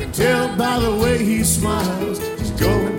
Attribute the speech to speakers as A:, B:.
A: can tell by the way he smiles. He's going